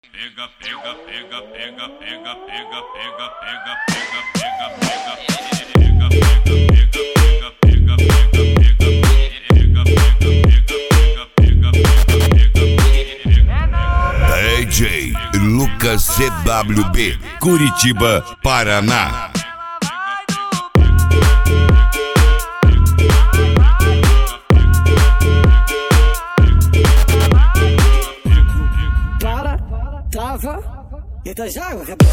Pega, pega, pega, pega, pega, pega, pega, pega, pega, pega, pega, pega, pega, pega, pega, DJ Lucas CWB, Curitiba, Paraná. Trava, entra já,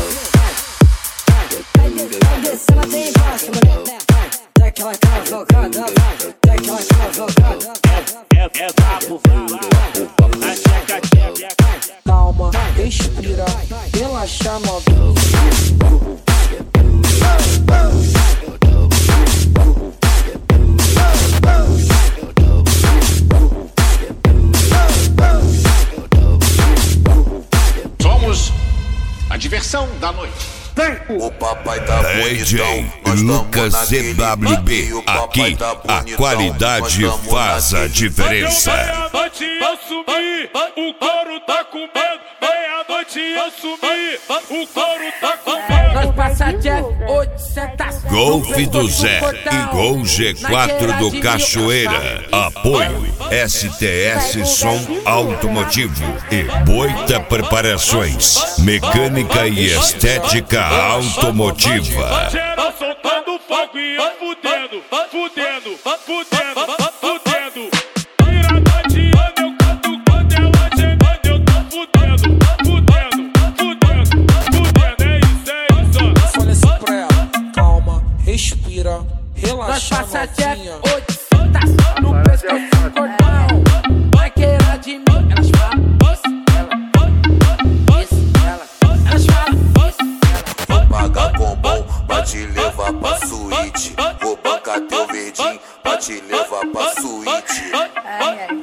vai descendo até embaixo, mulher. Dá aquela cavalgada, vai, dá aquela cavalgada. É papo, vai, checa, checa. Calma, respira, relaxa, novinho. Somos a diversão da noite. O papai tá DJ bonitão, Lucas CWB, aqui a qualidade faz a diferença. Meia-noite eu sumi, o couro tá com medo. Meia-noite eu sumi, o couro tá com medo. Nós passa Jeff, 800. Golf do Zé e Gol G4 do Cachoeira. Apoio STS Som Automotivo e Boita Preparações, Mecânica e Estética Automotiva. Geral soltando fogo e eu fudendo, fudendo, fudendo, fudendo. Vira-noite eu canto quando ela chegando, eu tô fudendo, fudendo, fudendo, fudendo. É isso. Falei assim pra ela, calma, respira, relaxa, Nós passa Jeff, novinha. 800 no pescoço, cordão. Vai querer de mim, elas falam isso, elas falam isso. pagar com bom pra te levar pra suíte. Vou bancar teu verdinho pra te levar pra suíte.